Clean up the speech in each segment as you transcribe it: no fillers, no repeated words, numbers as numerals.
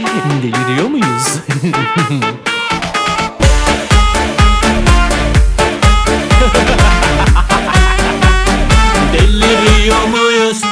Deliriyor muyuz? Deliriyor muyuz?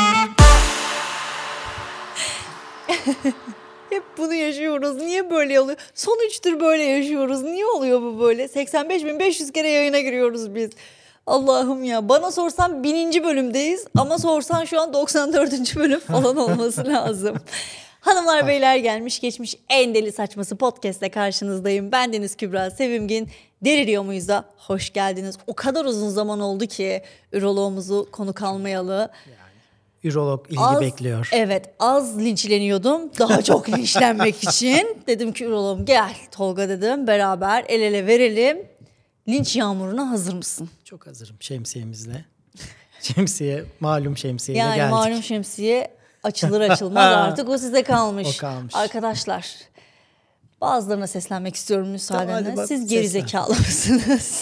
Hep bunu yaşıyoruz. Niye böyle oluyor? Son 3'tür böyle yaşıyoruz. Niye oluyor bu böyle? 85.500 kere yayına giriyoruz biz. Allah'ım ya. Bana sorsan 1000. bölümdeyiz ama sorsan şu an 94. bölüm falan olması lazım. Hanımlar beyler, gelmiş geçmiş en deli saçması podcast'te karşınızdayım. Ben Deniz Kübra Sevimgin. Deliriyor muyuz da hoş geldiniz. O kadar uzun zaman oldu ki üroloğumuzu konuk almayalı. Ürolog ilgi bekliyor. Evet, az linçleniyordum. Daha çok linçlenmek için. Dedim ki üroloğum gel Tolga dedim. Beraber el ele verelim. Linç yağmuruna hazır mısın? Çok hazırım şemsiyemizle. Malum şemsiyeyle yani geldik. malum şemsiye açılır açılmaz artık o size kalmış. O kalmış. Arkadaşlar, bazılarına seslenmek istiyorum müsaadenle. Tamam, Siz gerizekalı mısınız?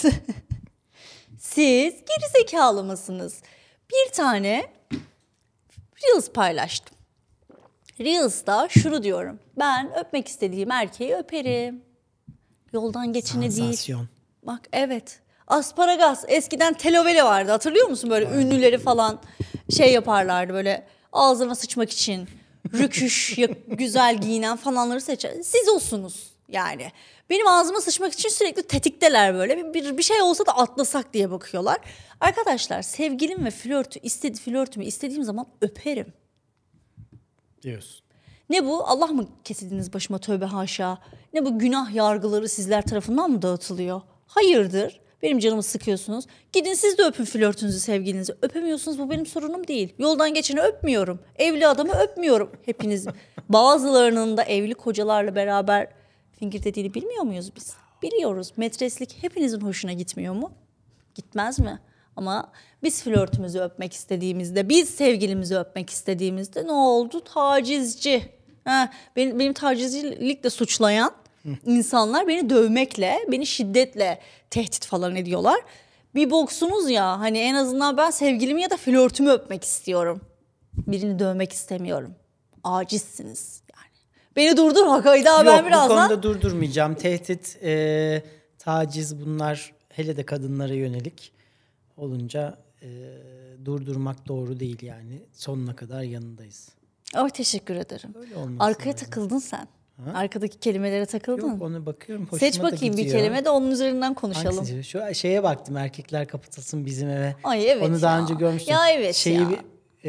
Siz gerizekalı mısınız? Bir tane Reels paylaştım. Reels'ta şunu diyorum. Ben öpmek istediğim erkeği öperim. Yoldan geçene değil. Sansasyon. Bak evet. Asparagas. Eskiden telovele vardı. Hatırlıyor musun? Böyle ünlüleri falan şey yaparlardı böyle ağzına sıçmak için. Rüküş, güzel giyinen falanları seçer. Siz olsunuz yani. Benim ağzıma sıçmak için sürekli tetikteler böyle. Bir şey olsa da atlasak diye bakıyorlar. Arkadaşlar, sevgilim ve flörtümü istediğim zaman öperim. Diyorsun. Ne bu? Allah mı kesildiniz başıma, tövbe haşa. Ne bu, günah yargıları sizler tarafından mı dağıtılıyor? Hayırdır? Benim canımı sıkıyorsunuz. Gidin siz de öpün flörtünüzü, sevgilinizi. Öpemiyorsunuz, bu benim sorunum değil. Yoldan geçeni öpmüyorum. Evli adamı öpmüyorum. Hepiniz. Bazılarının da evli kocalarla beraber fingirtediğini bilmiyor muyuz biz? Biliyoruz. Metreslik hepinizin hoşuna gitmiyor mu? Gitmez mi? Ama biz flörtümüzü öpmek istediğimizde, biz sevgilimizi öpmek istediğimizde ne oldu? Tacizci. Benim tacizcilikle suçlayan insanlar beni dövmekle, beni şiddetle tehdit falan ediyorlar. Bir boksunuz ya, hani en azından ben sevgilimi ya da flörtümü öpmek istiyorum. Birini dövmek istemiyorum. Acizsiniz yani. Beni durdur Hakayda, ben birazdan. Bu konuda durdurmayacağım. Tehdit, taciz, bunlar hele de kadınlara yönelik olunca durdurmak doğru değil yani. Sonuna kadar yanındayız. Oh, teşekkür ederim. Öyle olması Arkaya lazım. takıldın sen. Ha? Arkadaki kelimelere takıldın. Yok, ona bakıyorum. Hoşuma Seç da bakayım bir gidiyor. kelime de onun üzerinden konuşalım. Hangisi? Şu şeye baktım, erkekler kapatılsın bizim eve. Ay evet. Onu daha ya. önce görmüştüm. Ya evet Şeyi ya.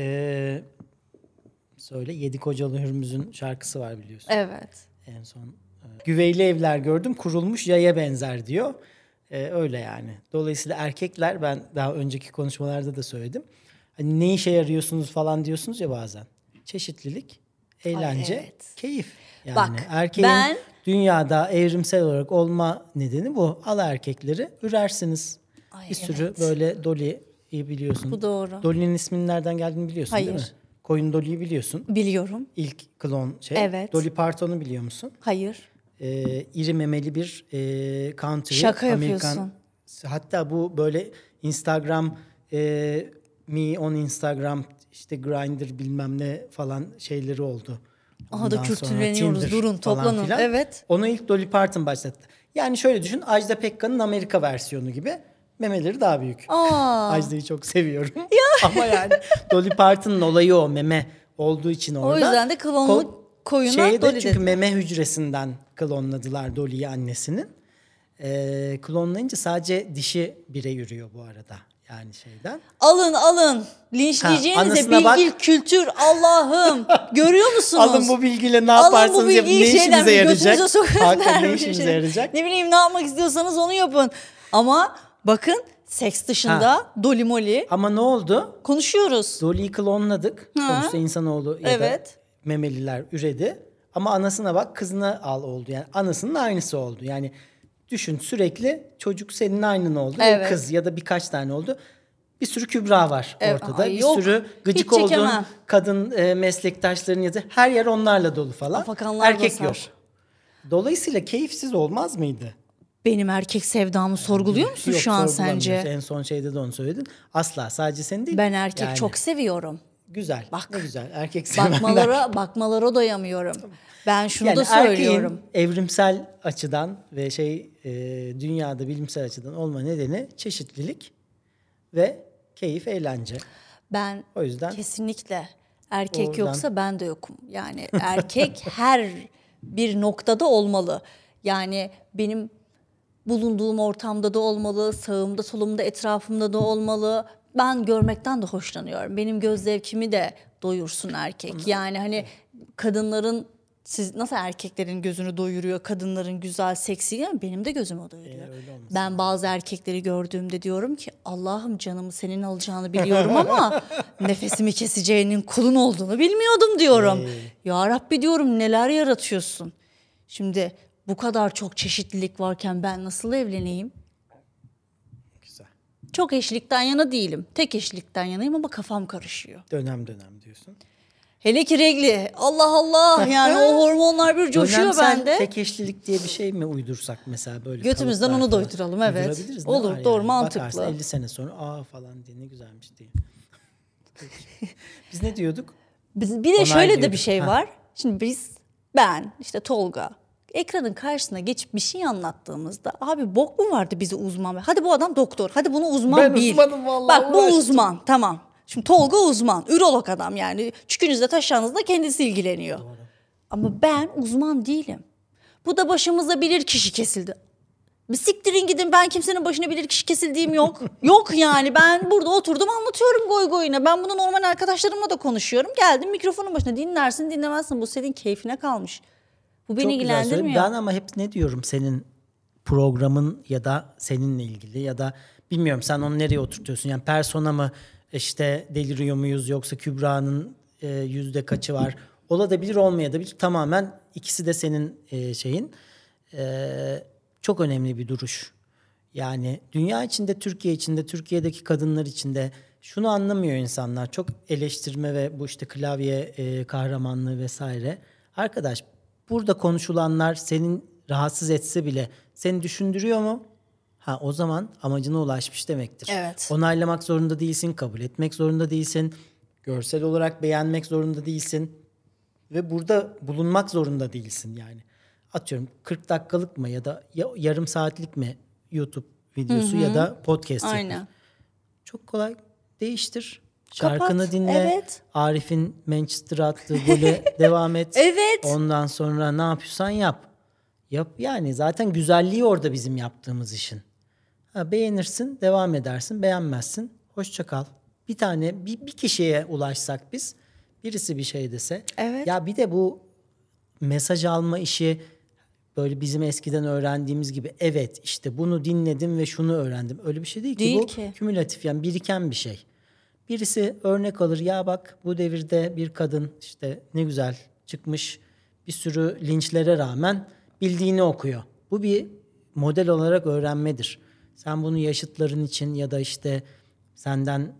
Söyle, Yedi Kocalı Hürmüz'ün şarkısı var biliyorsun. Evet. En son güveyli evler gördüm, kurulmuş yaya benzer diyor. Öyle yani. Dolayısıyla erkekler, ben daha önceki konuşmalarda da söyledim. Hani ne işe yarıyorsunuz falan diyorsunuz ya bazen. Çeşitlilik, eğlence, evet. keyif. Yani Bak, erkeğin ben dünyada evrimsel olarak olma nedeni bu. Al erkekleri, ürersiniz. Ay, Bir sürü evet. böyle Dolly'yi biliyorsun. Bu doğru. Dolly'nin isminin nereden geldiğini biliyorsun değil mi? Hayır. Koyun Dolly'yi biliyorsun. Biliyorum. İlk klon şey. Evet. Dolly Parton'u biliyor musun? Hayır. İri memeli bir country. Şaka Amerikan. yapıyorsun. Hatta bu böyle Instagram, me on Instagram, işte Grindr bilmem ne falan şeyleri oldu. Aha da Ondan sonra kültürleniyoruz. Tinder Durun, falan toplanın. filan. Evet. Onu ilk Dolly Parton başlattı. Yani şöyle düşün, Ajda Pekkan'ın Amerika versiyonu gibi. Memeleri daha büyük. Ajda'yı çok seviyorum. Ama yani Dolly Parton'un olayı o, meme olduğu için orada. O yüzden de klonlu koyuna Şeyde Dolly çünkü dedi. meme hücresinden klonladılar Dolly'yi, annesinin. Klonlayınca sadece dişi birey yürüyor bu arada. Yani şeyden. Alın. Linçleyeceğinize anasına bilgi, kültür, Allah'ım. Görüyor musunuz? Alın bu bilgiyle ne Alın yaparsanız bu yapın. Ne bilgiyi işinize yarayacak? götünüze sokun. Hakikaten ne Bir işinize şey. yarayacak? Ne bileyim, ne yapmak istiyorsanız onu yapın. Ama bakın, seks dışında Dolly Molly Ama ne oldu? konuşuyoruz. Dolly'yi klonladık. Sonuçta insanoğlu ya Evet. da memeliler üredi. Ama anasına bak, kızına al oldu. Yani anasının aynısı oldu. Yani düşün, sürekli çocuk senin aynın oldu. Evet. Kız ya da birkaç tane oldu. Bir sürü Kübra var ortada. Ay, bir yok. sürü gıcık Hiç olduğun çekemem. kadın meslektaşların ya da her yer onlarla dolu falan. Afakanlar Erkek basar. yok. Dolayısıyla keyifsiz olmaz mıydı? Benim erkek sevdamı sorguluyor musun Yok, şu an sorgulamıyoruz. sence? En son şeyde de onu söyledin. Asla, sadece sen değil. Ben erkek Yani çok seviyorum. Güzel. Bak. Ne güzel. Erkek sevenler. Bakmalara doyamıyorum. Ben şunu Yani da söylüyorum. erkeğin evrimsel açıdan ve dünyada bilimsel açıdan olma nedeni çeşitlilik ve keyif, eğlence. Ben O yüzden kesinlikle erkek oradan- yoksa ben de yokum. Yani erkek her bir noktada olmalı. Yani benim bulunduğum ortamda da olmalı, sağımda, solumda, etrafımda da olmalı. Ben görmekten de hoşlanıyorum. Benim göz zevkimi de doyursun erkek. Yani hani kadınların siz nasıl erkeklerin gözünü doyuruyor, kadınların güzel, seksi, yani benim de gözümü doyuruyor. öyle olması Ben bazı erkekleri gördüğümde diyorum ki Allah'ım canımı senin alacağını biliyorum ama nefesimi keseceğinin kulun olduğunu bilmiyordum diyorum. Ya Rabbi diyorum neler yaratıyorsun. Şimdi bu kadar çok çeşitlilik varken ben nasıl evleneyim? güzel. Çok eşlikten yana değilim. Tek eşlikten yanayım ama kafam karışıyor. Dönem dönem diyorsun. Hele ki regli. Allah Allah yani o hormonlar bir coşuyor Dönemsel bende. tek eşlilik diye bir şey mi uydursak mesela böyle? Götümüzden kalıplar onu falan? doyduralım, evet. Uydurabiliriz, ne Olur, var doğru, yani? mantıklı. Bakarsın 50 sene sonra falan diye ne güzelmiş diye. Peki. Biz ne diyorduk? Bir de şöyle de bir Onaylıyorduk. şey Ha. var. Şimdi ben işte Tolga ekranın karşısına geçip bir şey anlattığımızda abi bok mu vardı bizi uzman? Hadi bu adam doktor. Hadi bunu uzman Ben bil. uzmanım vallahi, Bak bu uğraştım. uzman tamam. Şimdi Tolga uzman. Ürolog adam yani. Çükünüzde taşağınızda kendisi ilgileniyor. Ama ben uzman değilim. Bu da başımıza bilir kişi kesildi. Bir siktirin gidin, ben kimsenin başına bilir kişi kesildiğim yok. Yok yani ben burada oturdum anlatıyorum goy goyuna. Ben bunu normal arkadaşlarımla da konuşuyorum. Geldim mikrofonun başına, dinlersin dinlemezsin, bu senin keyfine kalmış. Bu beni Çok güzel söyledin. ilgilendirmiyor. Ben ama hep ne diyorum senin programın ya da seninle ilgili ya da bilmiyorum sen onu nereye oturtuyorsun? Yani persona mı işte deliriyor muyuz yoksa Kübra'nın yüzde kaçı var? Olabilir olmayabilir. Tamamen ikisi de senin şeyin. Çok önemli bir duruş. Yani dünya içinde, Türkiye içinde, Türkiye'deki kadınlar içinde şunu anlamıyor insanlar. Çok eleştirme ve bu işte klavye kahramanlığı vesaire. Arkadaş burada konuşulanlar senin rahatsız etse bile seni düşündürüyor mu? Ha, o zaman amacına ulaşmış demektir. Evet. Onaylamak zorunda değilsin, kabul etmek zorunda değilsin. Görsel olarak beğenmek zorunda değilsin. Ve burada bulunmak zorunda değilsin yani. Atıyorum 40 dakikalık mı ya da yarım saatlik mi YouTube videosu ya da podcast yapıyor. Aynen. Çok kolay. Değiştir. Kapat. Şarkını dinle. Evet. Arif'in Manchester'a attığı gole devam et. Evet. Ondan sonra ne yapıyorsan yap. Yap yani zaten güzelliği orada bizim yaptığımız işin. Ha, beğenirsin, devam edersin. Beğenmezsin. Hoşça kal. Bir kişiye ulaşsak biz, birisi bir şey dese. Evet. Ya bir de bu mesaj alma işi böyle bizim eskiden öğrendiğimiz gibi evet işte bunu dinledim ve şunu öğrendim. Öyle bir şey değil ki. Değil Bu ki. kümülatif yani biriken bir şey. Birisi örnek alır ya bak bu devirde bir kadın işte ne güzel çıkmış bir sürü linçlere rağmen bildiğini okuyor. Bu bir model olarak öğrenmedir. Sen bunu yaşıtların için ya da işte senden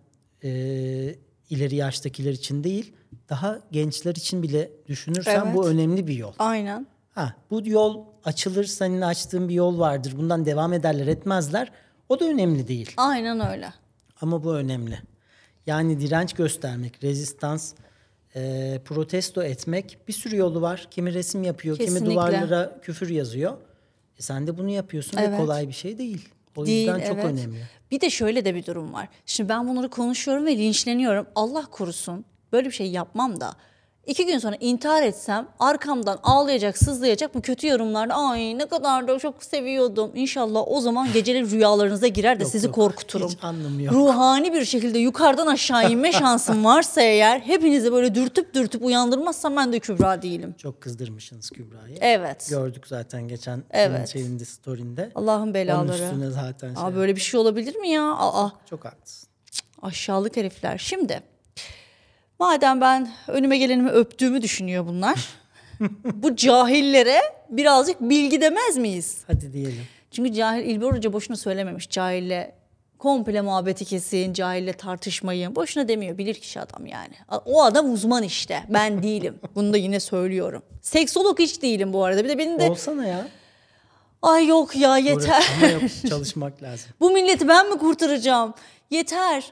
ileri yaştakiler için değil daha gençler için bile düşünürsen Evet. bu önemli bir yol. Aynen. Ha, bu yol açılır, senin açtığın bir yol vardır. Bundan devam ederler, etmezler. O da önemli değil. Aynen öyle. Ama bu önemli. Yani direnç göstermek, rezistans, protesto etmek bir sürü yolu var. Kimi resim yapıyor, Kesinlikle. kimi duvarlara küfür yazıyor. Sen de bunu yapıyorsun ve Evet. kolay bir şey değil. O Değil, yüzden çok evet. önemli. Bir de şöyle de bir durum var. Şimdi ben bunları konuşuyorum ve linçleniyorum. Allah korusun böyle bir şey yapmam da 2 gün sonra intihar etsem arkamdan ağlayacak, sızlayacak bu kötü yorumlarda ay ne kadar da çok seviyordum. İnşallah o zaman geceleri rüyalarınıza girer de Yok, sizi yok. korkuturum. Hiç anlamı yok. Ruhani bir şekilde yukarıdan aşağı inme şansım varsa eğer hepinizi böyle dürtüp uyandırmazsam ben de Kübra değilim. Çok kızdırmışsınız Kübra'yı. Evet. Gördük zaten geçen Evet. senin şeyinde, story'inde. Allah'ın Onun belaları. üstüne zaten Aa, böyle bir şey olabilir mi ya? Aa. Çok haklısın. Aşağılık herifler. Şimdi madem ben önüme gelenimi öptüğümü düşünüyor bunlar. Bu cahillere birazcık bilgi demez miyiz? Hadi diyelim. Çünkü cahil İlber Hoca boşuna söylememiş. Cahille komple muhabbeti kesin, cahille tartışmayın. Boşuna demiyor. Bilirkişi adam yani. O adam uzman işte. Ben değilim. Bunu da yine söylüyorum. Seksolog hiç değilim bu arada. Bir de benim de Olsana ya. ay yok ya yeter. Ama yok, çalışmak lazım. Bu milleti ben mi kurtaracağım? Yeter.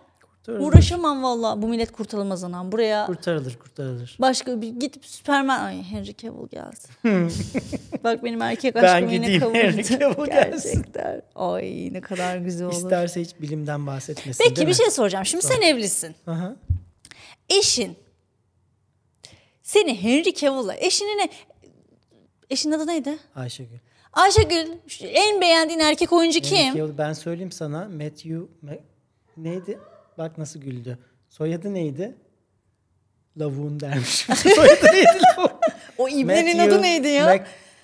Uğraşamam valla. Bu millet kurtarılmaz anam. Buraya Kurtarılır. başka bir gidip Superman... Ay Henry Cavill gelsin. Bak benim erkek Ben aşkım yine gideyim, Henry kavurdu. Cavill gelsin. Gerçekten. Ay ne kadar güzel olur. İsterse hiç bilimden bahsetmesin, Peki değil bir mi? şey soracağım. Şimdi sen evlisin. Aha. Eşin seni Henry Cavill'la eşinin adı neydi? Ayşegül. Ayşegül, en beğendiğin erkek oyuncu kim? Henry Cavill, ben söyleyeyim sana. Neydi? Bak nasıl güldü. Soyadı neydi? Lavuğun dermiş. Soyadı neydi Lavuğun? O ibnenin adı neydi ya?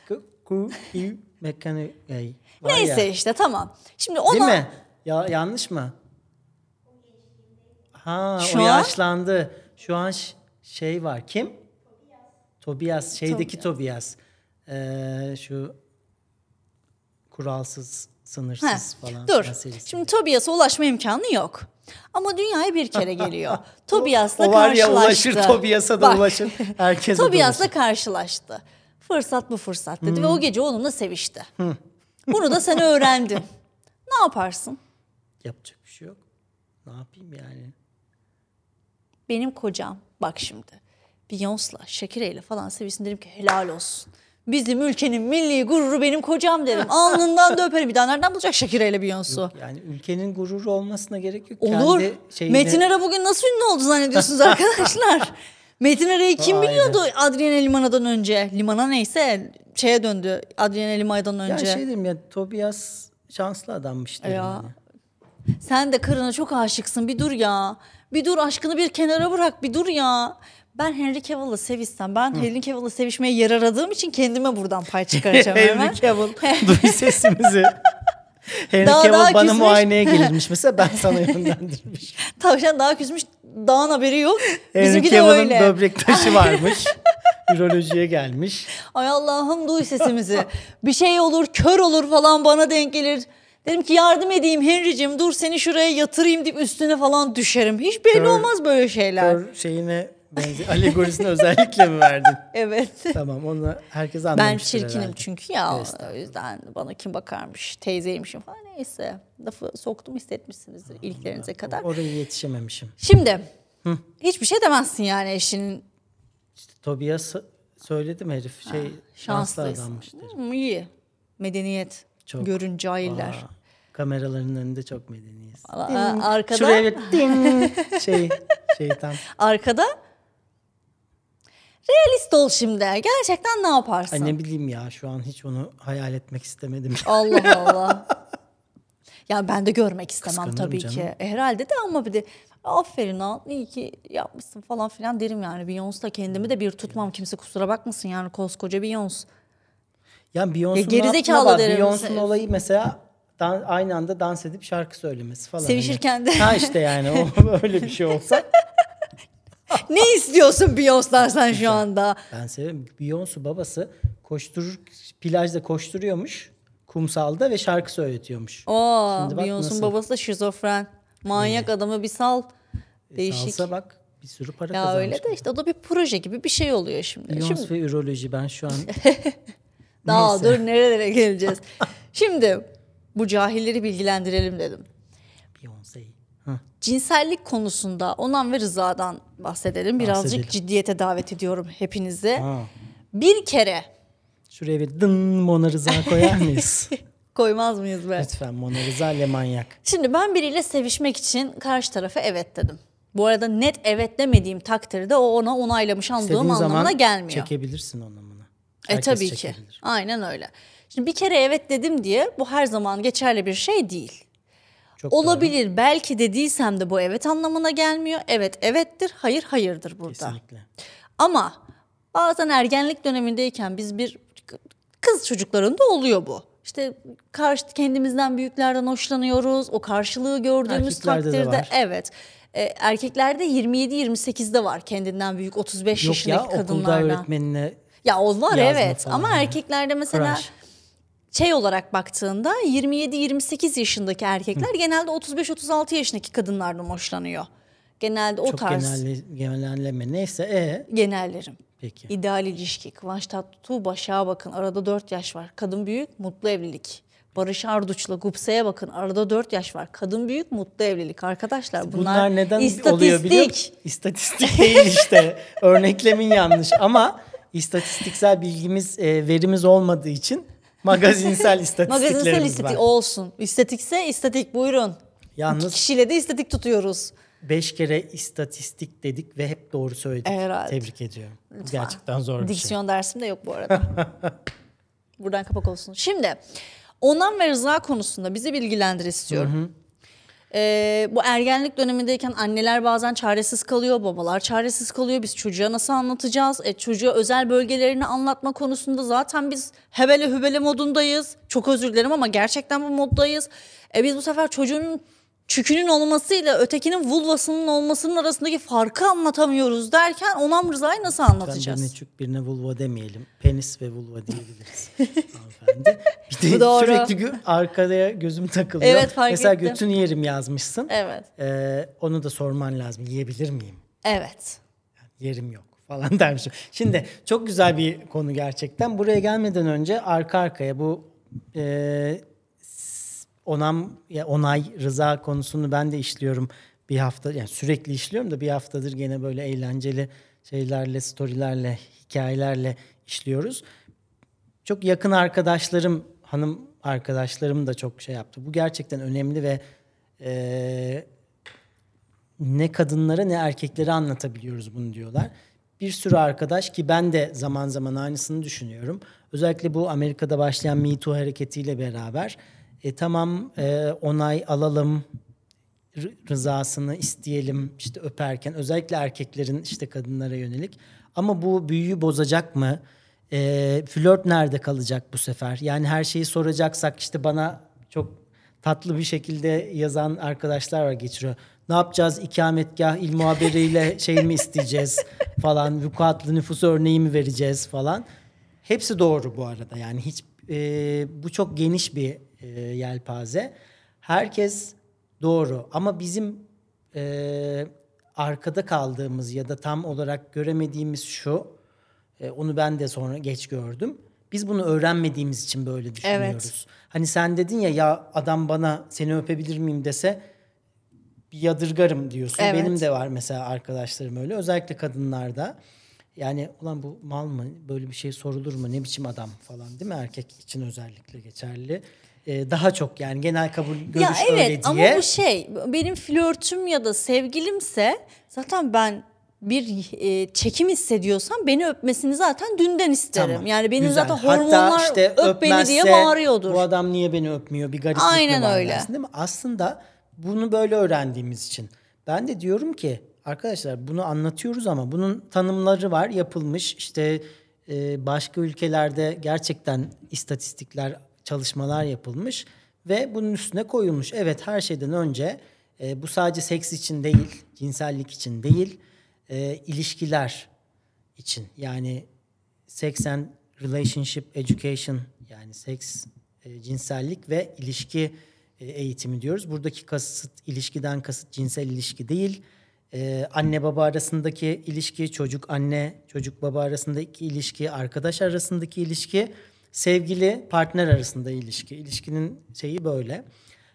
Neyse işte tamam. Şimdi ona... Değil mi? Ya, yanlış mı? Ha, Şu o an- yaşlandı. Şu an şey var. Kim? Tobias. Şeydeki Tobias. Şu kuralsız, sınırsız falan. Dur. serisi. Şimdi Tobias'a ulaşma imkanı yok. Ama dünyaya bir kere geliyor. Tobias'la o var ya, karşılaştı. ulaşır Tobias'a da Bak, ulaşır. Herkese de Tobias'la ulaşır. karşılaştı. Fırsat bu fırsat dedi ve o gece onunla sevişti. Bunu da sen öğrendin. Ne yaparsın? Yapacak bir şey yok. Ne yapayım yani? Benim kocam bak şimdi Beyoncé'la Shakira'yla falan sevişsin derim ki helal olsun. Bizim ülkenin milli gururu benim kocam derim. Alnından da öperim. Bir daha nereden bulacak Shakira'yla Beyoncé? Yani ülkenin gururu olmasına gerek yok. Olur. Kendi şeyine- Metin Ara bugün nasıl ünlü oldu zannediyorsunuz arkadaşlar? Metin Ara'yı kim Aynen. biliyordu Adriana Lima'dan önce? Limana neyse şeye döndü Adriana Lima'dan Ya önce. şey diyeyim ya, Tobias şanslı adammış derim. Ya. Yani. Sen de karına çok aşıksın. Bir dur ya. Bir dur, aşkını bir kenara bırak. Bir dur ya. Ben Henry Cavill'la sevişsem, ben Henry Cavill'la sevişmeye yer aradığım için kendime buradan pay çıkaracağım hemen. Henry Cavill, duy sesimizi. Henry Daha Cavill bana küsmüş. muayeneye gelirmiş mesela, ben sana yönlendirmiş. Tavşan daha küsmüş, dağın haberi yok. Henry Bizimki de Cavill'ın öyle. böbrek taşı varmış. Ürolojiye gelmiş. Ay Allah'ım duy sesimizi. Bir şey olur, kör olur falan bana denk gelir. Dedim ki yardım edeyim Henry'cim, dur seni şuraya yatırayım deyip üstüne falan düşerim. Hiç belli olmaz böyle şeyler. Kör şeyine alegorisini özellikle mi verdin? Evet. Tamam, onu herkes Ben anlamıştır çirkinim herhalde. çünkü ya, o yüzden bana kim bakarmış, teyzeymişim falan, neyse. Lafı soktum, hissetmişsinizdir ilklerinize kadar. Oraya yetişememişim. Şimdi hiçbir şey demezsin yani eşinin Tobias söyledim, herif şanslı şanslıyız. adammış derim. İyi. Medeniyet. Çok. Görün cahiller. Aa, kameraların önünde çok medeniyiz. Arkada, Şuraya bir ding şeytan. arkada realist ol şimdi. Gerçekten ne yaparsın? Ay ne bileyim ya, şu an hiç onu hayal etmek istemedim. Allah Allah. Ya ben de görmek istemem Kıskanırım tabii canım. ki. Herhalde de, ama bir de aferin ha, iyi ki yapmışsın falan filan derim yani. Beyoncé'la kendimi de bir tutmam, kimse kusura bakmasın yani, koskoca Beyoncé. Ya Beyoncé'nun gerizekalı aslına bak, derim. Beyoncé'nun olayı mesela aynı anda dans edip şarkı söylemesi falan. Sevişirken de. Ha işte yani o öyle bir şey olsa Ne istiyorsun Beyoncé'dan sen şu anda? ben severim. Beyoncé babası plajda koşturuyormuş kumsalda ve şarkı söyletiyormuş. Oo, Şimdi bak Beyoncé'nun nasıl. babası da şizofren. Manyak adamı bir sal. Değişik. Salsa bak, bir sürü para Ya kazanmış. öyle de işte o da bir proje gibi bir şey oluyor şimdi. Beyoncé Şimdi ve üroloji, ben şu an daha neyse. dur nerelere geleceğiz. Şimdi bu cahilleri bilgilendirelim dedim. Beyoncé. Cinsellik konusunda onam ve rızadan bahsedelim. Birazcık Bahsedelim. ciddiyete davet ediyorum hepinizi. Ha. Bir kere Şuraya bir dın Mona Lisa koyar mıyız? koymaz mıyız be? Lütfen, Mona Lisa ile manyak. Şimdi ben biriyle sevişmek için karşı tarafa evet dedim. Bu arada net evet demediğim takdirde o ona onaylamış andığım İstediğin anlamına zaman gelmiyor. çekebilirsin anlamına. Tabii ki. Aynen öyle. Şimdi bir kere evet dedim diye bu her zaman geçerli bir şey değil. Çok Olabilir. Belki dediysem de bu evet anlamına gelmiyor. Evet evettir, hayır hayırdır burada. Kesinlikle. Ama bazen ergenlik dönemindeyken biz bir kız çocuklarında oluyor bu. İşte kendimizden büyüklerden hoşlanıyoruz. O karşılığı gördüğümüz Erkeklerde de takdirde var. evet. Erkeklerde 27-28'de var kendinden büyük 35 Yok ya, yaşındaki okulda kadınlarda. öğretmenine Ya o var yazma evet, falan ama yani. erkeklerde mesela Crush. şey olarak baktığında 27-28 yaşındaki erkekler genelde 35-36 yaşındaki kadınlardan hoşlanıyor. Genelde o çok tarz genelleme. Neyse genellerim. peki. İdeal ilişki. Kıvanç Tatlıtuğ, Başak'a bakın. Arada 4 yaş var. Kadın büyük, mutlu evlilik. Barış Arduç'la Gupse'ye bakın. Arada 4 yaş var. Kadın büyük, mutlu evlilik arkadaşlar. Bunlar neden istatistik. oluyor biliyor musun? İstatistik değil işte. Örneklemin yanlış ama istatistiksel bilgimiz, verimiz olmadığı için magazinsel istatistiklerimiz Magazinsel istatik var. olsun. İstatikse istatik buyurun. Yalnız 2 kişiyle de istatik tutuyoruz. 5 kere istatistik dedik ve hep doğru söyledik. Herhalde. Tebrik ediyorum. Bu Lütfen. gerçekten zor bir şey. Diksiyon dersim de yok bu arada. Buradan kapak olsun. Şimdi onam ve rıza konusunda bizi bilgilendir istiyorum. Bu ergenlik dönemindeyken anneler bazen çaresiz kalıyor, babalar çaresiz kalıyor. Biz çocuğa nasıl anlatacağız? Çocuğa özel bölgelerini anlatma konusunda zaten biz hebele hübele modundayız. Çok özür dilerim ama gerçekten bu moddayız. Biz bu sefer çocuğun çükünün olmasıyla ötekinin vulvasının olmasının arasındaki farkı anlatamıyoruz derken onam rızayı nasıl anlatacağız? Birine çük birine vulva demeyelim. Penis ve vulva diyebiliriz. Hanımefendi. Bir de Bu doğru. sürekli arkaya gözüm takılıyor. Evet, fark Mesela ettim. götünü yerim yazmışsın. Evet. Onu da sorman lazım. Yiyebilir miyim? Evet. Yerim yok falan dermişim. Şimdi çok güzel bir konu gerçekten. Buraya gelmeden önce arka arkaya bu onay, rıza konusunu ben de işliyorum bir hafta. Yani sürekli işliyorum da bir haftadır gene böyle eğlenceli şeylerle, storylerle, hikayelerle işliyoruz. Çok yakın arkadaşlarım, hanım arkadaşlarım da çok şey yaptı. Bu gerçekten önemli ve ne kadınlara ne erkeklere anlatabiliyoruz bunu diyorlar. Bir sürü arkadaş ki ben de zaman zaman aynısını düşünüyorum. Özellikle bu Amerika'da başlayan Me Too hareketiyle beraber tamam onay alalım, rızasını isteyelim işte öperken özellikle erkeklerin işte kadınlara yönelik. Ama bu büyüyü bozacak mı? Flört nerede kalacak bu sefer? Yani her şeyi soracaksak işte bana çok tatlı bir şekilde yazan arkadaşlar var geçiriyor. Ne yapacağız? İkametgah il muhabiriyle şey mi isteyeceğiz falan. Vukuatlı nüfus örneği mi vereceğiz falan. Hepsi doğru bu arada. Yani hiç bu çok geniş bir yelpaze. Herkes doğru ama bizim arkada kaldığımız ya da tam olarak göremediğimiz şu. Onu ben de sonra geç gördüm. Biz bunu öğrenmediğimiz için böyle düşünüyoruz. Evet. Hani sen dedin ya adam bana seni öpebilir miyim dese bir yadırgarım diyorsun. Evet. Benim de var mesela arkadaşlarım öyle. Özellikle kadınlarda. Yani ulan bu mal mı? Böyle bir şey sorulur mu? Ne biçim adam falan değil mi? Erkek için özellikle geçerli. Daha çok yani genel kabul görüş Ya evet öyle diye. ama bu şey benim flörtüm ya da sevgilimse zaten ben bir çekim hissediyorsam beni öpmesini zaten dünden isterim. Tamam, Yani benim güzel. zaten Hatta hormonlar işte öp beni diye öpmezse, bağırıyordur. bu adam niye beni öpmüyor? Bir gariplik Aynen mi var öyle. dersin, değil mi? Aslında bunu böyle öğrendiğimiz için. Ben de diyorum ki arkadaşlar bunu anlatıyoruz ama bunun tanımları var yapılmış. İşte başka ülkelerde gerçekten istatistikler, çalışmalar yapılmış ve bunun üstüne koyulmuş. Evet her şeyden önce bu sadece seks için değil, cinsellik için değil, ilişkiler için. Yani sex and relationship education yani seks, cinsellik ve ilişki eğitimi diyoruz. Buradaki kasıt ilişkiden kasıt cinsel ilişki değil. Anne baba arasındaki ilişki, çocuk anne, çocuk baba arasındaki ilişki, arkadaş arasındaki ilişki, sevgili partner arasında ilişki. İlişkinin şeyi böyle.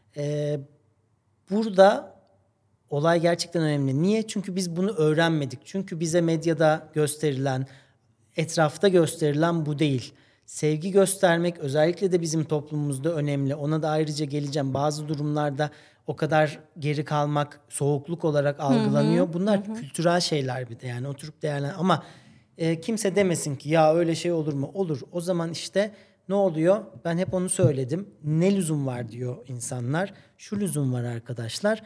Burada olay gerçekten önemli. Niye? Çünkü biz bunu öğrenmedik. Çünkü bize medyada gösterilen, etrafta gösterilen bu değil. Sevgi göstermek özellikle de bizim toplumumuzda önemli. Ona da ayrıca geleceğim. Bazı durumlarda o kadar geri kalmak soğukluk olarak algılanıyor. Bunlar kültürel şeyler bir de yani oturup değerlen. Ama kimse demesin ki ya öyle şey olur mu? Olur. O zaman işte ne oluyor? Ben hep onu söyledim. Ne lüzum var diyor insanlar. Şu lüzum var arkadaşlar.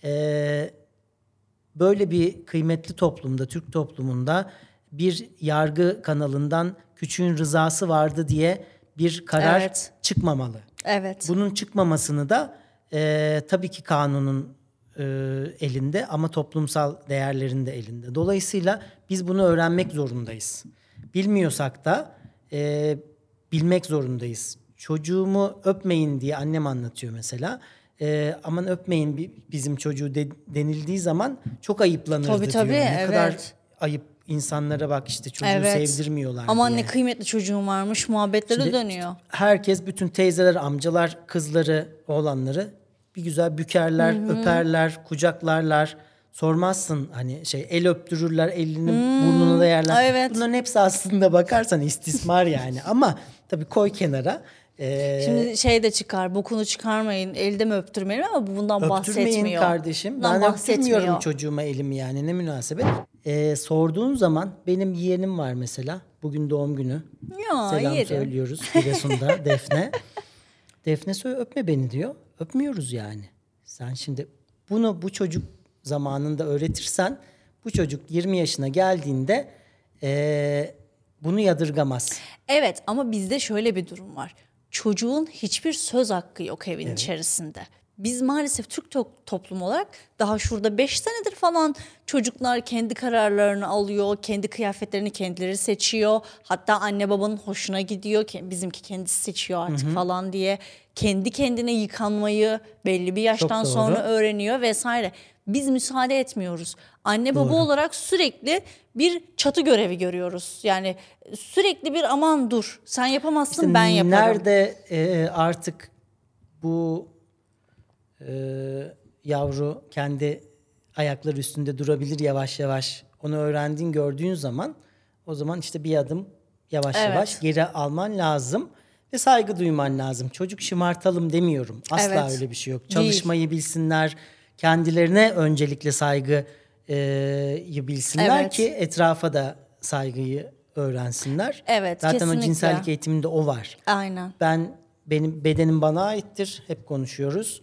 Böyle bir kıymetli toplumda, Türk toplumunda bir yargı kanalından küçüğün rızası vardı diye bir karar çıkmamalı. Evet. Bunun çıkmamasını da tabii ki kanunun elinde ama toplumsal değerlerin de elinde. Dolayısıyla biz bunu öğrenmek zorundayız. Bilmiyorsak da bilmek zorundayız. Çocuğumu öpmeyin diye annem anlatıyor mesela. Aman öpmeyin bizim çocuğu denildiği zaman çok ayıplanırdı Tabii, diyor. Ne evet. kadar ayıp insanlara bak işte çocuğu Evet. sevdirmiyorlar Aman diye. ne kıymetli çocuğum varmış muhabbetleri Şimdi dönüyor. herkes, bütün teyzeler, amcalar, kızları, oğlanları bir güzel bükerler, öperler, kucaklarlar. Sormazsın hani el öptürürler, elini burnuna değerler. Ay, evet. Bunların hepsi aslında bakarsan istismar yani. Ama tabii koy kenara. Şimdi de çıkar, bokunu çıkarmayın, elde mi öptürmeyin ama bu bundan bahsetmiyor. Öptürmeyin kardeşim. Bundan Ben bahsetmiyor. öptürmüyorum çocuğuma elimi yani, ne münasebet. Sorduğun zaman benim yeğenim var mesela. Bugün doğum günü. Ya, Selam yerim. söylüyoruz Giresun'da Defne. Defne söyle öpme beni diyor. Öpmüyoruz yani. Sen şimdi bunu bu çocuk zamanında öğretirsen bu çocuk 20 yaşına geldiğinde bunu yadırgamaz. Evet ama bizde şöyle bir durum var. Çocuğun hiçbir söz hakkı yok evin içerisinde. Biz maalesef Türk toplumu olarak daha şurada 5 senedir falan çocuklar kendi kararlarını alıyor, kendi kıyafetlerini kendileri seçiyor. Hatta anne babanın hoşuna gidiyor, bizimki kendisi seçiyor artık falan diye. Kendi kendine yıkanmayı belli bir yaştan Çok doğru. sonra öğreniyor vesaire. Biz müsaade etmiyoruz. Anne baba olarak sürekli bir çatı görevi görüyoruz. Yani sürekli bir aman dur sen yapamazsın İşte ben yaparım. nerede artık bu yavru kendi ayakları üstünde durabilir yavaş yavaş, onu öğrendiğin, gördüğün zaman, o zaman işte bir adım yavaş Evet. yavaş geri alman lazım ve saygı duyman lazım. Çocuk şımartalım demiyorum. Asla Evet. öyle bir şey yok. Değil. Çalışmayı bilsinler, kendilerine öncelikle saygıyı bilsinler Evet. ki etrafa da saygıyı öğrensinler. Evet, Zaten kesinlikle. o cinsellik eğitiminde o var. Aynen. Benim bedenim bana aittir. Hep konuşuyoruz.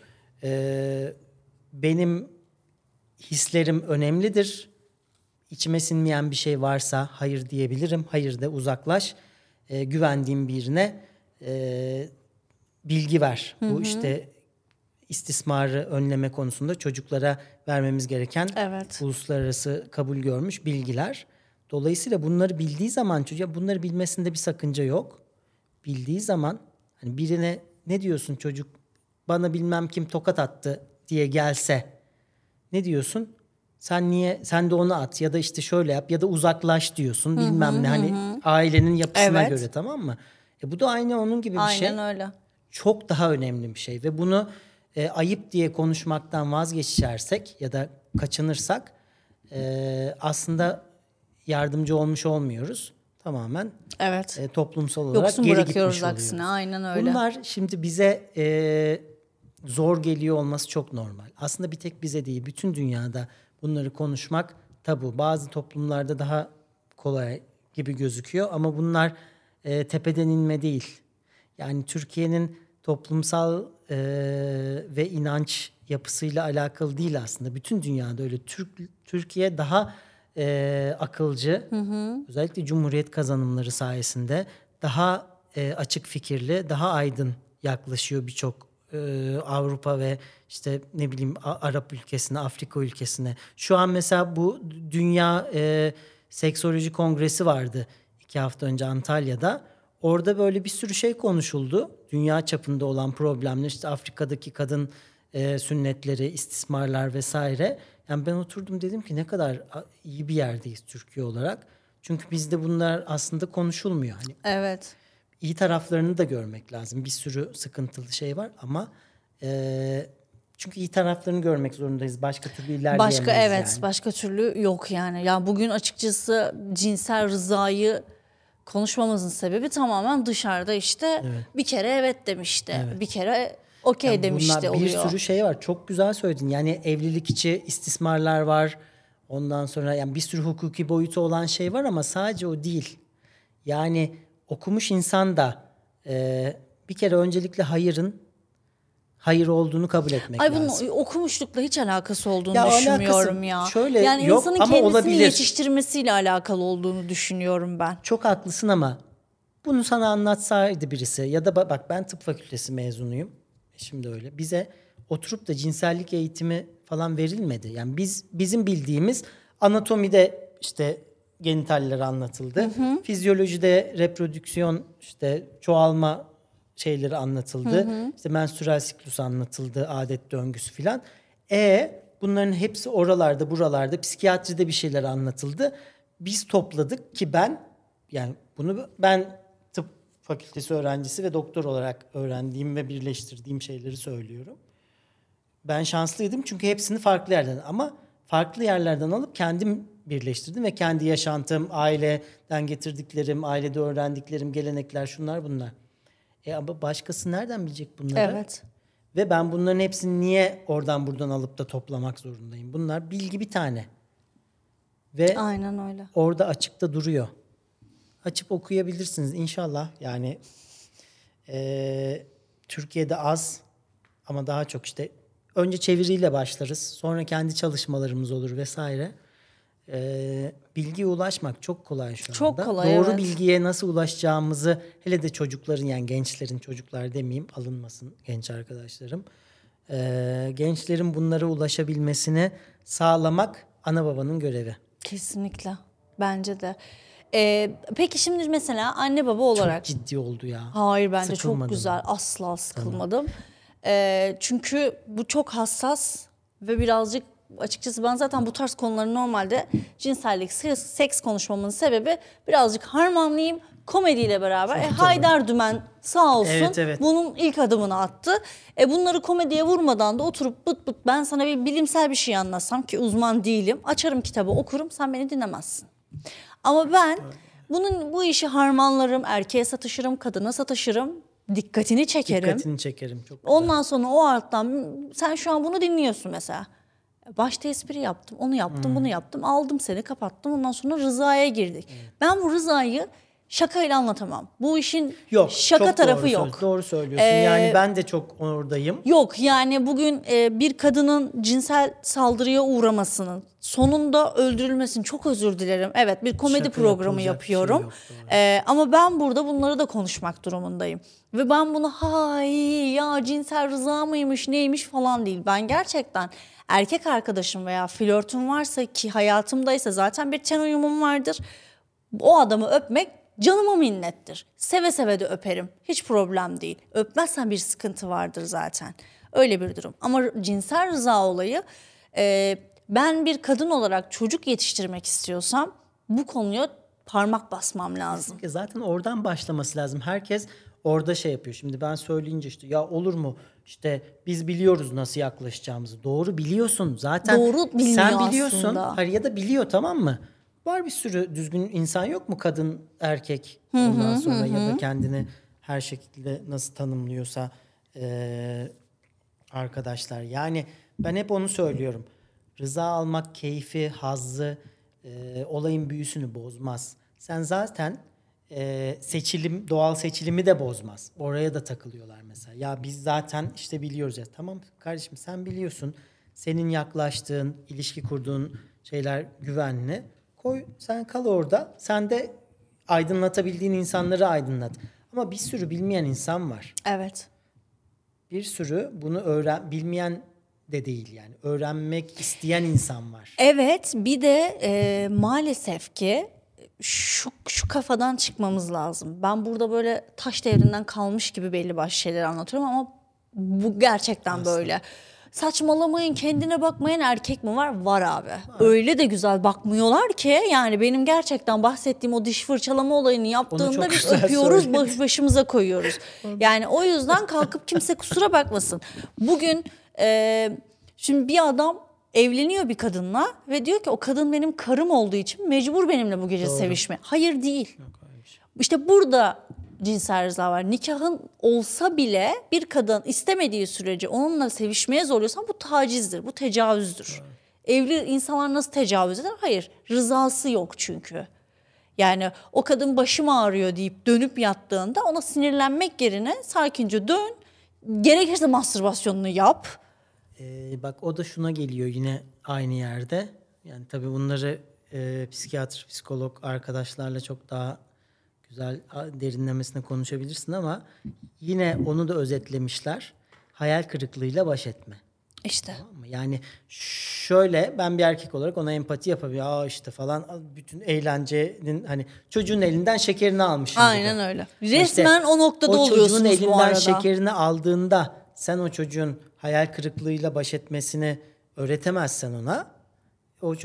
Benim hislerim önemlidir. İçime sinmeyen bir şey varsa hayır diyebilirim. Hayır de, uzaklaş. Güvendiğim birine bilgi ver. Bu işte istismarı önleme konusunda çocuklara vermemiz gereken Evet. uluslararası kabul görmüş bilgiler. Dolayısıyla bunları bildiği zaman çocuğa, bunları bilmesinde bir sakınca yok. Bildiği zaman hani birine ne diyorsun, çocuk bana bilmem kim tokat attı diye gelse ne diyorsun? Sen de onu at ya da işte şöyle yap ya da uzaklaş diyorsun, bilmem ne, hani ailenin yapısına Evet. göre, tamam mı? Bu da aynı onun gibi bir şey. Aynen öyle. Çok daha önemli bir şey ve bunu ayıp diye konuşmaktan vazgeçersek ya da kaçınırsak aslında yardımcı olmuş olmuyoruz. Tamamen Evet. toplumsal olarak Yoksun geri bırakıyoruz gitmiş aksine. oluyoruz. Aynen öyle. Bunlar şimdi bize zor geliyor olması çok normal. Aslında bir tek bize değil, bütün dünyada bunları konuşmak tabu. Bazı toplumlarda daha kolay gibi gözüküyor ama bunlar tepeden inme değil. Yani Türkiye'nin toplumsal ve inanç yapısıyla alakalı değil aslında. Bütün dünyada öyle. Türkiye daha akılcı, özellikle Cumhuriyet kazanımları sayesinde daha açık fikirli, daha aydın yaklaşıyor birçok Avrupa ve işte ne bileyim Arap ülkesine, Afrika ülkesine. Şu an mesela bu Dünya Seksoloji Kongresi vardı 2 hafta önce Antalya'da. Orada böyle bir sürü şey konuşuldu. Dünya çapında olan problemler, işte Afrika'daki kadın sünnetleri, istismarlar vesaire. Yani ben oturdum, dedim ki ne kadar iyi bir yerdeyiz Türkiye olarak. Çünkü bizde bunlar aslında konuşulmuyor. Hani Evet. iyi taraflarını da görmek lazım. Bir sürü sıkıntılı şey var ama çünkü iyi taraflarını görmek zorundayız. Başka türlü ilerleyemeyiz yani. Başka türlü yok yani. Ya bugün açıkçası cinsel rızayı konuşmamızın sebebi tamamen dışarıda işte bir kere evet demişti. Bir kere okey Yani demişti bunlar, bir oluyor. sürü şey var. Çok güzel söyledin. Yani evlilik içi istismarlar var. Ondan sonra yani bir sürü hukuki boyutu olan şey var ama sadece o değil. Yani okumuş insan da bir kere öncelikle hayır olduğunu kabul etmek Ay lazım. bunun okumuşlukla hiç alakası olduğunu Ya düşünmüyorum alakası ya. şöyle yani yok insanın ama kendisini olabilir. yetiştirmesiyle alakalı olduğunu düşünüyorum ben. Çok haklısın ama bunu sana anlatsaydı birisi ya da bak ben tıp fakültesi mezunuyum. Şimdi öyle. Bize oturup da cinsellik eğitimi falan verilmedi. Yani bizim bildiğimiz anatomide işte genitaller anlatıldı. Fizyolojide reprodüksiyon, işte çoğalma şeyleri anlatıldı. İşte menstrüel siklus anlatıldı, adet döngüsü filan. Bunların hepsi oralarda, buralarda, psikiyatride bir şeyler anlatıldı. biz topladık ki yani bunu ben tıp fakültesi öğrencisi ve doktor olarak öğrendiğim ve birleştirdiğim şeyleri söylüyorum. Ben şanslıydım çünkü hepsini farklı farklı yerlerden alıp kendim birleştirdim ve kendi yaşantım, aileden getirdiklerim, ailede öğrendiklerim, gelenekler, şunlar bunlar. Ama başkası nereden bilecek bunları? Evet. Ve ben bunların hepsini niye oradan buradan alıp da toplamak zorundayım? Bunlar bilgi bir tane. Ve Aynen öyle. orada açıkta duruyor. Açıp okuyabilirsiniz inşallah. Yani Türkiye'de az ama daha çok işte önce çeviriyle başlarız. Sonra kendi çalışmalarımız olur vesaire. Bilgiye ulaşmak çok kolay şu anda. Çok kolay, Doğru evet. bilgiye nasıl ulaşacağımızı, hele de çocukların, yani gençlerin, çocuklar demeyeyim, alınmasın genç arkadaşlarım. Gençlerin bunlara ulaşabilmesini sağlamak ana babanın görevi. Kesinlikle. Bence de. Peki şimdi mesela anne baba olarak. Çok ciddi oldu ya. Hayır, bence çok Sıkılmadım. güzel. Asla sıkılmadım. Çünkü bu çok hassas ve birazcık açıkçası ben zaten bu tarz konuları normalde cinsellik, seks konuşmamın sebebi birazcık harmanlayayım komediyle beraber. Haydar Dümen sağ olsun Evet. bunun ilk adımını attı. Bunları komediye vurmadan da oturup bıt bıt ben sana bir bilimsel bir şey anlatsam ki uzman değilim. Açarım kitabı okurum, sen beni dinlemezsin. Ama ben bu işi harmanlarım, erkeğe satışırım, kadına satışırım, dikkatini çekerim. Dikkatini çekerim. Çok güzel. Ondan sonra o alttan sen şu an bunu dinliyorsun mesela. Başta espri yaptım, onu yaptım, bunu yaptım, aldım seni, kapattım. Ondan sonra rızaya girdik. Ben bu rızayı şakayla anlatamam. Bu işin şaka çok tarafı doğru yok. Doğru söylüyorsun. Yani ben de çok oradayım. Yok yani bugün bir kadının cinsel saldırıya uğramasının, sonunda öldürülmesinin, çok özür dilerim. Evet, bir komedi Şaka programı yapılacak bir şey yapıyorum. yok, doğru. Ama ben burada bunları da konuşmak durumundayım. Ve ben bunu ya cinsel rıza mıymış neymiş falan değil. Ben gerçekten erkek arkadaşım veya flörtüm varsa, ki hayatımdaysa zaten bir ten uyumum vardır. O adamı öpmek canıma minnettir. Seve seve de öperim. Hiç problem değil. Öpmezsen bir sıkıntı vardır zaten. Öyle bir durum. Ama cinsel rıza olayı, ben bir kadın olarak çocuk yetiştirmek istiyorsam bu konuya parmak basmam lazım. Zaten oradan başlaması lazım. Herkes orada şey yapıyor. Şimdi ben söyleyince işte ya olur mu? İşte biz biliyoruz nasıl yaklaşacağımızı. Doğru biliyorsun. Zaten Doğru bilmiyor sen biliyorsun. aslında. Hayır, ya da biliyor, tamam mı? Var bir sürü düzgün insan yok mu? Kadın, erkek. Ondan sonra ya da kendini her şekilde nasıl tanımlıyorsa arkadaşlar. Yani ben hep onu söylüyorum. Rıza almak keyfi, hazzı, olayın büyüsünü bozmaz. Sen zaten doğal seçilimi de bozmaz. Oraya da takılıyorlar mesela. Ya biz zaten işte biliyoruz ya. Tamam kardeşim, sen biliyorsun. Senin yaklaştığın, ilişki kurduğun şeyler güvenli. Koy, sen kal orada. Sen de aydınlatabildiğin insanları aydınlat. Ama bir sürü bilmeyen insan var. Evet. Bir sürü bunu bilmeyen de değil yani. Öğrenmek isteyen insan var. Evet, bir de maalesef ki şu kafadan çıkmamız lazım. Ben burada böyle taş devrinden kalmış gibi belli başlı şeyler anlatıyorum ama bu gerçekten böyle. Saçmalamayın, kendine bakmayan erkek mi var? Var abi. Öyle de güzel bakmıyorlar ki, yani benim gerçekten bahsettiğim o diş fırçalama olayını yaptığında biz güzel öpüyoruz, söyledin. başımıza koyuyoruz. Yani o yüzden kalkıp kimse kusura bakmasın. Bugün şimdi bir adam evleniyor bir kadınla ve diyor ki o kadın benim karım olduğu için mecbur benimle bu gece sevişme. Hayır, değil. İşte burada cinsel rıza var. Nikahın olsa bile bir kadın istemediği sürece onunla sevişmeye zorluyorsan bu tacizdir, bu tecavüzdür. Evli insanlar nasıl tecavüz eder? Hayır, rızası yok çünkü. Yani o kadın başım ağrıyor deyip dönüp yattığında ona sinirlenmek yerine sakince dön, gerekirse mastürbasyonunu yap. Bak o da şuna geliyor yine aynı yerde. Yani tabii bunları psikiyatr, psikolog arkadaşlarla çok daha güzel derinlemesine konuşabilirsin ama yine onu da özetlemişler. Hayal kırıklığıyla baş etme. İşte. Tamam mı? Yani şöyle, ben bir erkek olarak ona empati yapabiliyorum. İşte falan, bütün eğlencenin hani çocuğun elinden şekerini almışım Aynen gibi. öyle. Resmen o noktada o çocuğun oluyorsunuz elinden bu arada. şekerini aldığında sen o çocuğun hayal kırıklığıyla baş etmesini öğretemezsen ona, o çocuk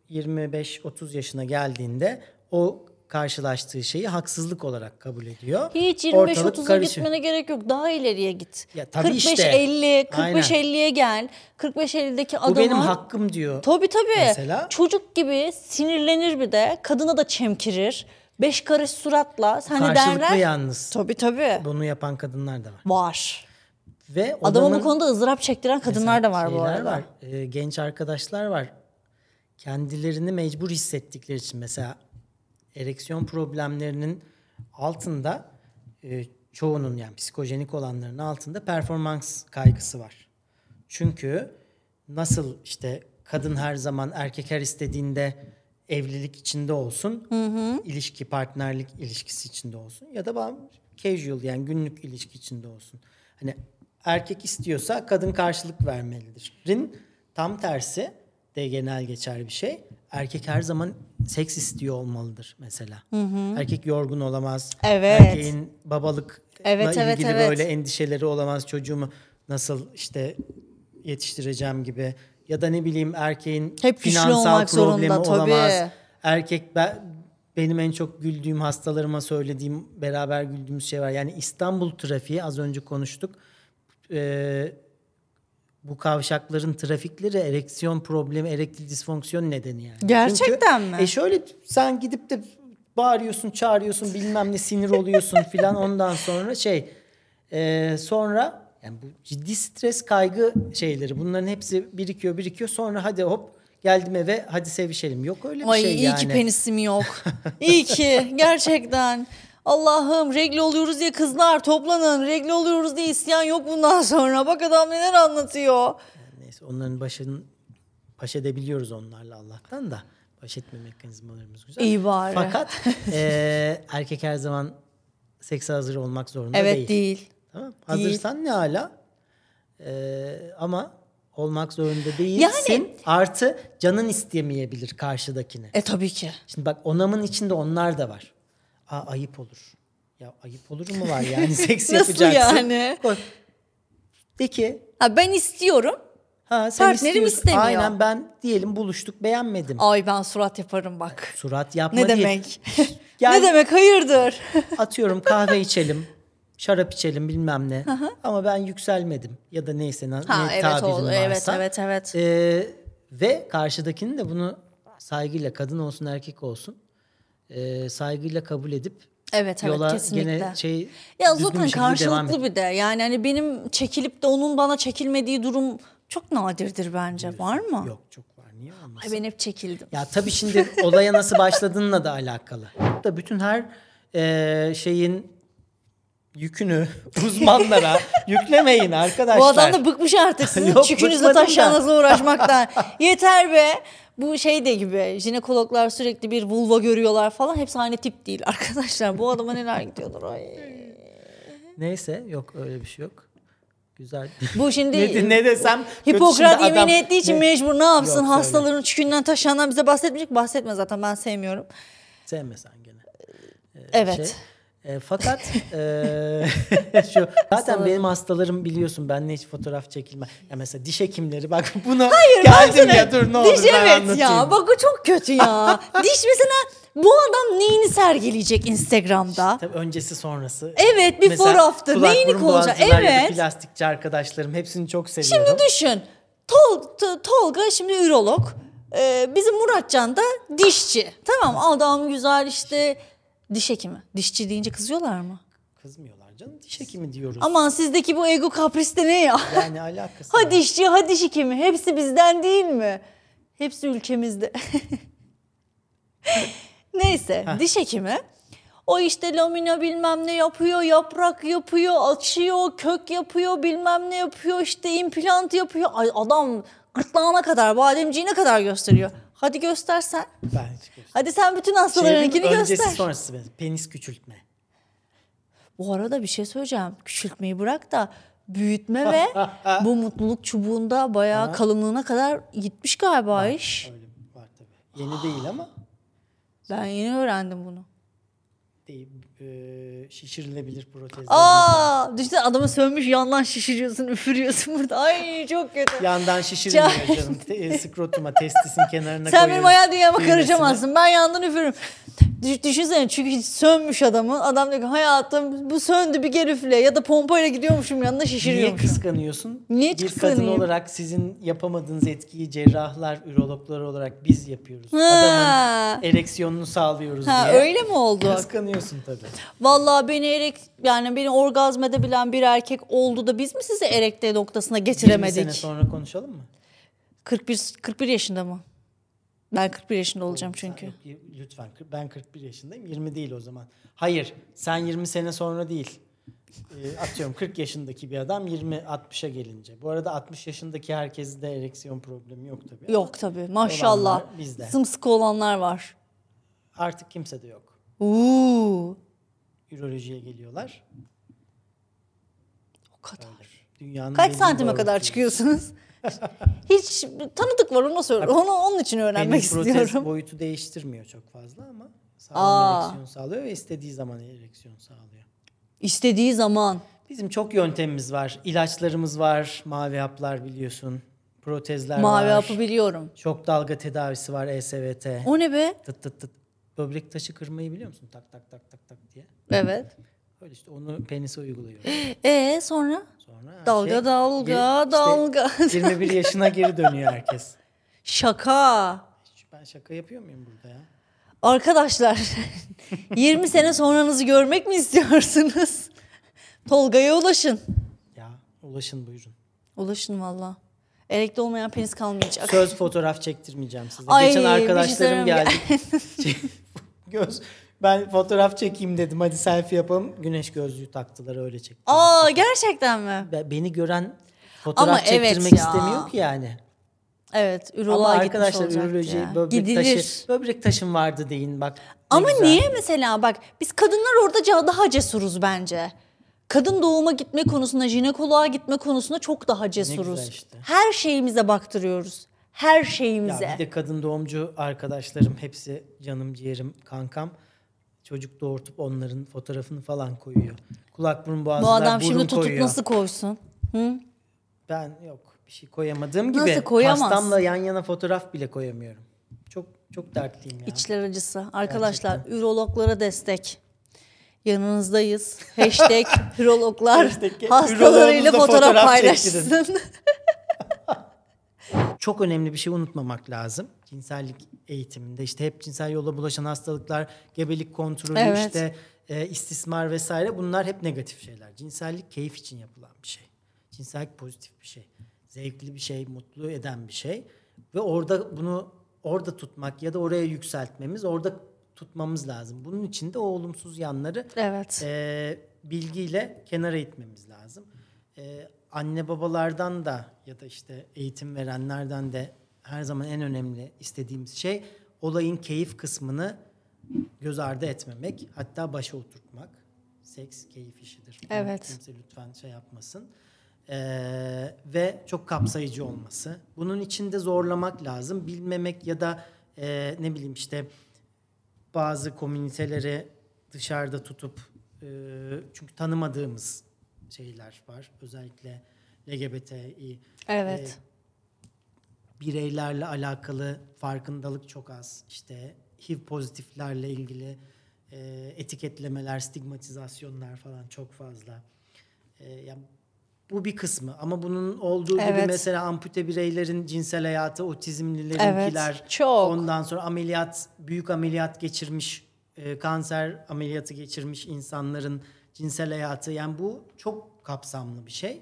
25-30 yaşına geldiğinde o karşılaştığı şeyi haksızlık olarak kabul ediyor. Hiç Ortalık 25-30'a karışıyor. gitmene gerek yok. Daha ileriye git. Ya tabii 45-50, işte. 45-50'ye gel. 45-50'deki Bu adamı... benim hakkım diyor. Tabii. Mesela. Çocuk gibi sinirlenir bir de. Kadına da çemkirir. 5 karış suratla. Sen de Karşılıklı derler. yalnız. Tabii. Bunu yapan kadınlar da var. Var. Ve Adama odamın bu konuda ızdırap çektiren kadınlar da var bu şeyler arada. var. Genç arkadaşlar var. Kendilerini mecbur hissettikleri için mesela ereksiyon problemlerinin altında çoğunun yani psikojenik olanların altında performans kaygısı var. Çünkü nasıl işte kadın her zaman erkek her istediğinde evlilik içinde olsun, ilişki, partnerlik ilişkisi içinde olsun ya da casual yani günlük ilişki içinde olsun. Hani erkek istiyorsa kadın karşılık vermelidir. Tam tersi de genel geçer bir şey. Erkek her zaman seks istiyor olmalıdır mesela. Erkek yorgun olamaz. Evet. Erkeğin babalıkla Evet. ilgili böyle endişeleri olamaz. Çocuğumu nasıl işte yetiştireceğim gibi. Ya da ne bileyim erkeğin Hep güçlü finansal olmak problemi zorunda, olamaz. tabii. Erkek benim en çok güldüğüm hastalarıma söylediğim beraber güldüğümüz şey var. Yani İstanbul trafiği az önce konuştuk. Bu kavşakların trafikleri ereksiyon problemi, erektil disfonksiyon nedeni yani. Gerçekten mi? Şöyle sen gidip de bağırıyorsun, çağırıyorsun, bilmem ne sinir oluyorsun filan ondan sonra sonra yani bu ciddi stres, kaygı şeyleri bunların hepsi birikiyor. Sonra hadi hop geldim eve hadi sevişelim. Yok öyle bir Ay şey iyi yani. ki penisim yok. İyi ki gerçekten. Allah'ım regle oluyoruz diye kızlar toplanın. Regle oluyoruz diye isyan yok bundan sonra. Bak adam neler anlatıyor. Neyse onların baş edebiliyoruz onlarla Allah'tan da. Baş etme mekanizmalarımız güzel. İyi bari. Fakat erkek her zaman sekse hazır olmak zorunda Evet değil. Tamam. Hazırsan ne hala. Ama olmak zorunda değilsin. Yani- Artı canın istemeyebilir karşıdakini. Tabii ki. Şimdi bak onamın içinde onlar da var. Ayıp olur. Ya ayıp olur mu var yani seks Nasıl yapacaksın. yani? De ki Ben istiyorum. sen Partnerim istiyorsun. istemiyor. Aynen ben diyelim buluştuk beğenmedim. Ay ben surat yaparım bak. Surat yapma Ne değil. demek? Gel, Ne demek hayırdır? atıyorum kahve içelim. Şarap içelim bilmem ne. Ama ben yükselmedim. Ya da neyse ne Evet tabirin oldu. varsa. Evet. Ve karşıdakinin de bunu saygıyla kadın olsun erkek olsun saygıyla kabul edip Evet yola kesinlikle. gene Ya düzgün zaten bir şekilde devam karşılıklı bir de. Yani hani benim çekilip de onun bana çekilmediği durum çok nadirdir bence. Var mı? Yok çok var. Niye olmasın? Ay ben hep çekildim. Ya tabii şimdi olaya nasıl başladığınla da alakalı. Da bütün her şeyin yükünü uzmanlara yüklemeyin arkadaşlar. Bu adam da bıkmış artık sizin Yok, çükünüzle bıkmadım da. taşağınızla uğraşmaktan. Yeter be. Bu şey de gibi jinekologlar sürekli bir vulva görüyorlar falan. Hepsi aynı tip değil arkadaşlar. Bu adama neler gidiyorlar. Ay. Neyse yok öyle bir şey yok. Güzel. Bu şimdi ne desem kötü Hipokrat şimdi adam- yemin ettiği için mecbur ne yapsın? Yok, söyle. Hastaların çükünden taşağından bize bahsetmeyecek. Bahsetme zaten ben sevmiyorum. Sevmesen gene. Evet. Fakat şu zaten benim hastalarım biliyorsun benimle hiç fotoğraf çekilme. Ya mesela diş hekimleri bak bunu geldim ya dur ne olur Diş ben evet anlatayım. ya bak o çok kötü ya. Diş mesela bu adam neyini sergileyecek Instagram'da? Tabii öncesi sonrası. Evet, before Mesela after. kulak, Neyini burun konuşacak? boğazcılar ya da Evet. plastikçi arkadaşlarım hepsini çok seviyorum. Şimdi düşün. Tolga şimdi ürolog. Bizim Muratcan da dişçi. Tamam adam güzel işte diş hekimi. Dişçi deyince kızıyorlar mı? Kızmıyorlar canım diş hekimi diyoruz. Aman sizdeki bu ego kapris de ne ya? Yani alakası Ha var. dişçi ha diş hekimi. Hepsi bizden değil mi? Hepsi ülkemizde. Neyse diş hekimi. O işte lamina bilmem ne yapıyor, yaprak yapıyor, açıyor, kök yapıyor, bilmem ne yapıyor, işte implant yapıyor. Ay adam gırtlağına kadar, bademciğine kadar gösteriyor. Hadi göstersen. Ben hiç göstereyim. Hadi sen bütün hastalarınkini Öncesi göster. sonrası penis küçültme. Bu arada bir şey söyleyeceğim. Küçültmeyi bırak da büyütme ve bu mutluluk çubuğunda bayağı kalınlığına kadar gitmiş galiba iş. Öyle var tabii. Yeni değil ama. Ben yeni öğrendim bunu. değil, şişirilebilir protezlerimiz var. Aa, düşünsene adamı sönmüş yandan şişiriyorsun, üfürüyorsun burada. Ay çok kötü. Yandan şişirilmiyor canım. Skrotuma, testisin kenarına Sen koyuyoruz. benim hayal dünyama düğmesini. karışamazsın. Ben yandan üfürürüm. Düşünsene çünkü hiç sönmüş adamın. Adam diyor ki hayatım bu söndü bir geri üfle. Ya da pompayla gidiyormuşum yanında Niye şişiriyormuşum. kıskanıyorsun? Niye Bir kadın kıskanayım? olarak sizin yapamadığınız etkiyi cerrahlar, ürologlar olarak biz yapıyoruz. Ha. Adamın ereksiyonunu sağlıyoruz Ha, diye. öyle mi oldu? Kıskanıyorsun tabii. Vallahi beni orgazm edebilen bir erkek oldu da biz mi sizi erekte noktasına 20 getiremedik? sene sonra konuşalım mı? 41 yaşında mı? Ben 41 yaşında olacağım çünkü. Yok, lütfen. Ben 41 yaşındayım. 20 değil o zaman. Hayır. Sen 20 sene sonra değil. Atıyorum 40 yaşındaki bir adam 20-60'a gelince. Bu arada 60 yaşındaki herkeste ereksiyon problemi yok tabii. Yok tabii maşallah. Olanlar bizde. Sımsıkı olanlar var. Artık kimse de yok. Ürolojiye geliyorlar. O kadar. Dünyanın Kaç belli santime doğrultusu. kadar çıkıyorsunuz? Hiç tanıdık var ona sor. Onun için öğrenmek Penis protez istiyorum. boyutu değiştirmiyor çok fazla ama sağlam ereksiyon sağlıyor ve istediği zaman ereksiyon sağlıyor. İstediği zaman. Bizim çok yöntemimiz var. İlaçlarımız var. Mavi haplar biliyorsun. Protezler Mavi var. hapı biliyorum. Şok dalga tedavisi var. ESVT. O ne be? Tıt tıt tıt. Böbrek taşı kırmayı biliyor musun? Tak tak tak tak tak diye. Evet. Öyle işte onu penise uyguluyor. Sonra? Sonra her Dalga şey- dalga işte dalga. 21 yaşına geri dönüyor herkes. Şaka. Ben şaka yapıyor muyum burada ya? Arkadaşlar 20 sene sonranızı görmek mi istiyorsunuz? Tolga'ya ulaşın. Ya ulaşın buyurun. Ulaşın valla. Erekte olmayan penis kalmayacak. Söz fotoğraf çektirmeyeceğim size. Ay, Geçen bir şey arkadaşlarım söyleyeyim geldi. Ben fotoğraf çekeyim dedim. Hadi selfie yapalım. Güneş gözlüğü taktılar öyle çektim. Aa gerçekten mi? Beni gören fotoğraf Ama evet çektirmek ya. istemiyor ki yani. Evet, Ama üroloğa gitmiş arkadaşlar olacak üroloji ya. böbrek Gidilir. taşı. Böbrek taşım vardı deyin bak. Ne Ama güzel. niye mesela bak biz kadınlar orada daha cesuruz bence. Kadın doğuma gitme konusunda, jinekoloğa gitme konusunda çok daha cesuruz. güzel işte. Her şeyimize baktırıyoruz. Her Ya şeyimize. bir de kadın doğumcu arkadaşlarım hepsi canım ciğerim kankam. Çocuk doğurtup onların fotoğrafını falan koyuyor. Kulak burun boğazlar Bu adam burun şimdi tutup koyuyor. nasıl koysun? Hı? Ben yok bir şey koyamadığım gibi Nasıl koyamaz? hastamla yan yana fotoğraf bile koyamıyorum. Çok çok dertliyim ya. İçler acısı. Arkadaşlar ürologlara destek. Yanınızdayız. Hashtag ürologlar Hashtag hastalarıyla üroloğunuzla fotoğraf fotoğraf paylaşsın. Çok önemli bir şey unutmamak lazım. Cinsellik eğitiminde işte hep cinsel yolla bulaşan hastalıklar, gebelik kontrolü, Evet. işte istismar vesaire bunlar hep negatif şeyler. Cinsellik keyif için yapılan bir şey. Cinsellik pozitif bir şey. Zevkli bir şey, mutlu eden bir şey. Ve bunu orada tutmak ya da oraya yükseltmemiz, orada tutmamız lazım. Bunun için de o olumsuz yanları Evet. bilgiyle kenara itmemiz lazım. Anne babalardan da ya da işte eğitim verenlerden de her zaman en önemli istediğimiz şey olayın keyif kısmını göz ardı etmemek, hatta başa oturtmak. Seks keyif işidir. Bunu Evet. kimse lütfen şey yapmasın. Ve çok kapsayıcı olması. Bunun için de zorlamak lazım. Bilmemek ya da ne bileyim işte bazı komüniteleri dışarıda tutup çünkü tanımadığımız şeyler var. Özellikle LGBTİ Evet. bireylerle alakalı farkındalık çok az. İşte HIV pozitiflerle ilgili etiketlemeler, stigmatizasyonlar falan çok fazla. Yani bu bir kısmı ama bunun olduğu gibi Evet. mesela ampute bireylerin cinsel hayatı, otizmlilerinkiler, Evet, çok. ondan sonra büyük ameliyat geçirmiş, kanser ameliyatı geçirmiş insanların cinsel hayatı, yani bu çok kapsamlı bir şey.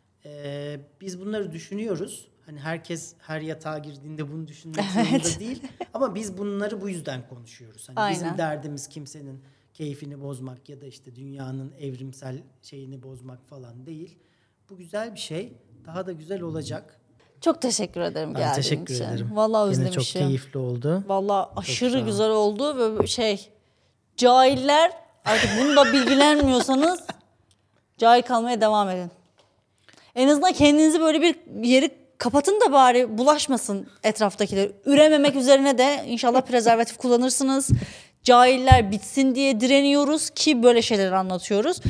Biz bunları düşünüyoruz. Hani herkes her yatağa girdiğinde bunu düşünmek zorunda değil. Ama biz bunları bu yüzden konuşuyoruz. Hani bizim Aynen. derdimiz kimsenin keyfini bozmak ya da işte dünyanın evrimsel şeyini bozmak falan değil. Bu güzel bir şey. Daha da güzel olacak. Çok teşekkür ederim Ben geldiğin teşekkür için. ederim. Vallahi Yine özlemişim. çok keyifli oldu. Vallahi sağ aşırı ol. güzel oldu ve cahiller artık bunu da bilgilenmiyorsanız cahil kalmaya devam edin. En azından kendinizi böyle bir yeri kapatın da bari bulaşmasın etraftakiler. Ürememek üzerine de inşallah prezervatif kullanırsınız. cahiller bitsin diye direniyoruz ki böyle şeyler anlatıyoruz.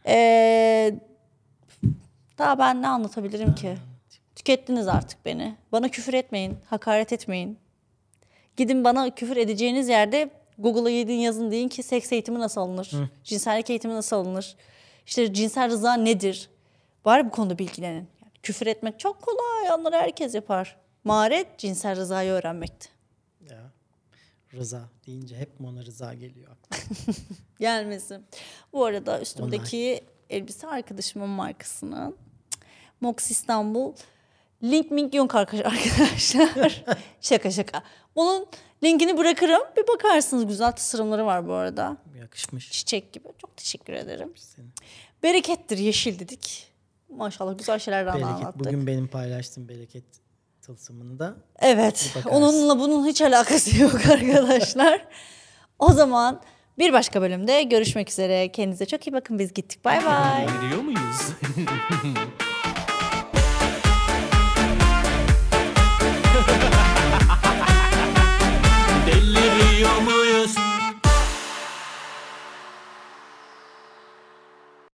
Daha ben ne anlatabilirim ki? Tükettiniz artık beni. Bana küfür etmeyin, hakaret etmeyin. Gidin bana küfür edeceğiniz yerde Google'a gidin yazın, deyin ki seks eğitimi nasıl alınır? Cinsellik eğitimi nasıl alınır? İşte cinsel rıza nedir? Bari bu konuda bilgilenin. Yani küfür etmek çok kolay, onları herkes yapar. Maharet cinsel rızayı öğrenmekti. Ya. Rıza deyince hep Mona Rıza geliyor aklıma. Gelmesin. Bu arada üstümdeki elbise arkadaşımın markasının. Mox İstanbul. Link mink yok arkadaşlar. Şaka. Bunun linkini bırakırım. Bir bakarsınız, güzel tasarımları var bu arada. Yakışmış. Çiçek gibi. Çok teşekkür ederim. Senin. Berekettir yeşil dedik. Maşallah güzel şeylerden Bereket. anlattık. Bugün benim paylaştığım bereket tılsımını da Evet. bir bakarsın. Onunla bunun hiç alakası yok arkadaşlar. O zaman bir başka bölümde görüşmek üzere. Kendinize çok iyi bakın. Biz gittik. Bay bay. Biliyor muyuz?